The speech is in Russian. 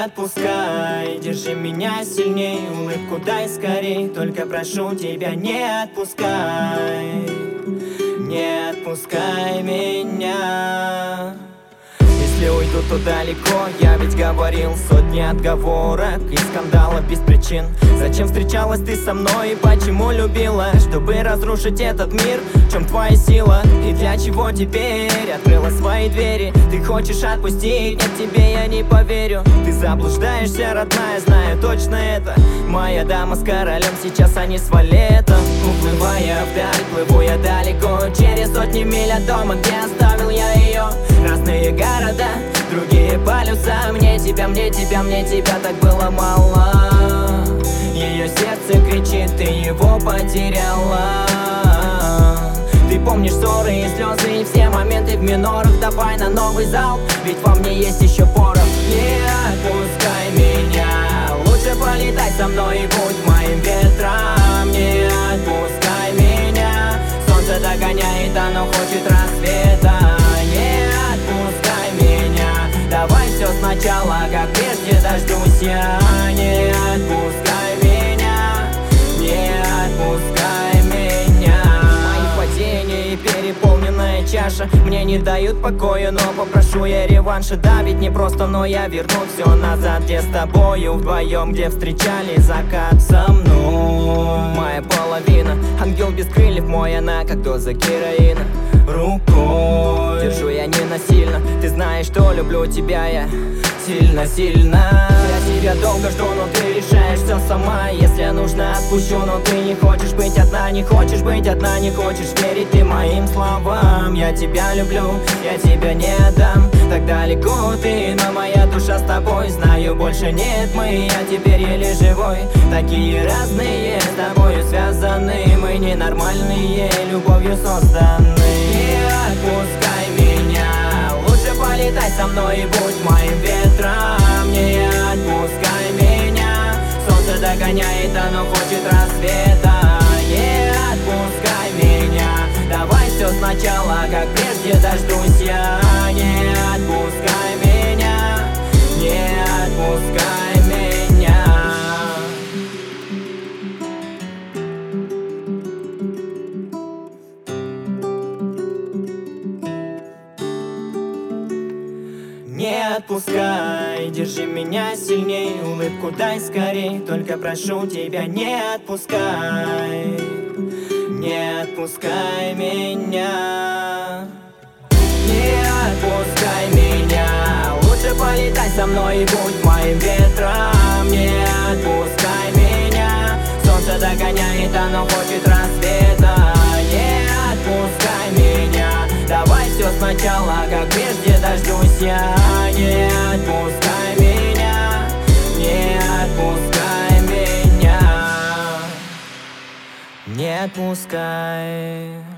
отпускай, держи меня сильней, улыбку дай скорей, только прошу тебя, не отпускай, не отпускай меня. Если уйду, то далеко, я ведь говорил, сотни отговорок и скандалов без причин. Зачем встречалась ты со мной и почему любила? Чтобы разрушить этот мир, в чем твоя сила? И для чего теперь открыла свои двери? Ты хочешь отпустить, нет, тебе я не поверю. Ты заблуждаешься, родная, знаю точно это. Моя дама с королем, сейчас они с валетом. Уплывая вдаль, плыву я далеко, через сотни миль от дома, где оставил я ее. Разные города, другие полюса. Мне тебя так было мало. Ее сердце кричит, ты его потеряла. Ты помнишь ссоры и слезы и все моменты в минорах. Давай на новый зал, ведь во мне есть еще порох. Не отпускай меня, лучше полетай со мной и будь моим ветром. Не отпускай меня, солнце догоняет, оно хочет рассвета. Не отпускай меня, давай все сначала, как прежде дождусь я. Не отпускай меня, не отпускай меня. Мои падения и переполненная чаша мне не дают покоя, но попрошу я реванша. Да, ведь не просто, но я верну все назад, где с тобою вдвоем, где встречали закат со мной. Моя половина, ангел без крыльев мой, она как доза героина. Рукой держу я не насильно, ты знаешь, что люблю тебя я сильно-сильно. Я тебя долго жду, но ты решаешь все сама. Если нужно, отпущу, но ты не хочешь быть одна. Не хочешь быть одна, не хочешь верить ты моим словам. Я тебя люблю, я тебя не отдам. Так далеко ты, но моя душа с тобой. Знаю, больше нет мы, я теперь еле живой. Такие разные, с тобою связаны. Мы ненормальные, любовью созданы. Не отпускай меня, лучше полетай со мной и будь моим ветром. Не отпускай меня, солнце догоняет, оно хочет рассвета. Не отпускай меня, давай все сначала, как прежде дождусь я. Не отпускай меня, не отпускай меня. Не отпускай, держи меня сильней, улыбку дай скорей, только прошу тебя, не отпускай, не отпускай меня. Не отпускай меня, лучше полетай со мной и будь моим ветром. Не отпускай меня, солнце догоняет, оно хочет рассвета. Не отпускай меня, давай все сначала, как прежде дождусь я. Не отпускай меня, не отпускай меня, не отпускай.